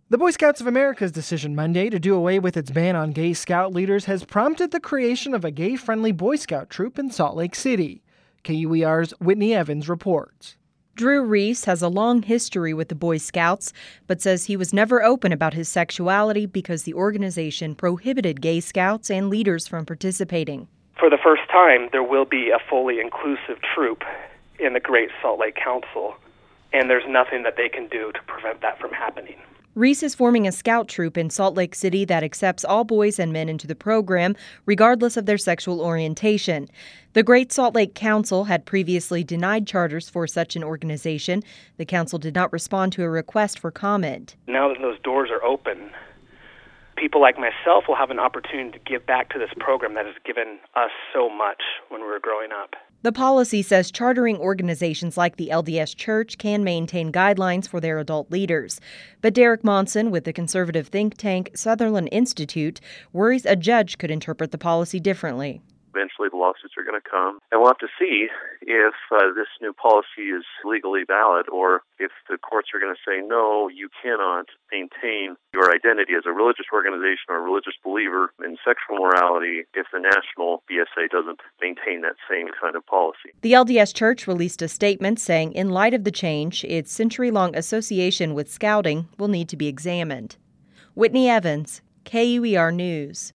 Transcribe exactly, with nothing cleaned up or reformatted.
The Boy Scouts of America's decision Monday to do away with its ban on gay scout leaders has prompted the creation of a gay-friendly Boy Scout troop in Salt Lake City. K U E R's Whitney Evans reports. Drew Reese has a long history with the Boy Scouts, but says he was never open about his sexuality because the organization prohibited gay scouts and leaders from participating. For the first time, there will be a fully inclusive troop in the Great Salt Lake Council, and there's nothing that they can do to prevent that from happening. Reese is forming a scout troop in Salt Lake City that accepts all boys and men into the program, regardless of their sexual orientation. The Great Salt Lake Council had previously denied charters for such an organization. The council did not respond to a request for comment. Now that those doors are open, people like myself will have an opportunity to give back to this program that has given us so much when we were growing up. The policy says chartering organizations like the L D S Church can maintain guidelines for their adult leaders. But Derek Monson with the conservative think tank Sutherland Institute worries a judge could interpret the policy differently. Eventually the lawsuits are going to come, and we'll have to see if uh, this new policy is legally valid or if the courts are going to say, no, you cannot maintain your identity as a religious organization or a religious believer in sexual morality if the national B S A doesn't maintain that same kind of policy. The L D S Church released a statement saying in light of the change, its century-long association with Scouting will need to be examined. Whitney Evans, K U E R News.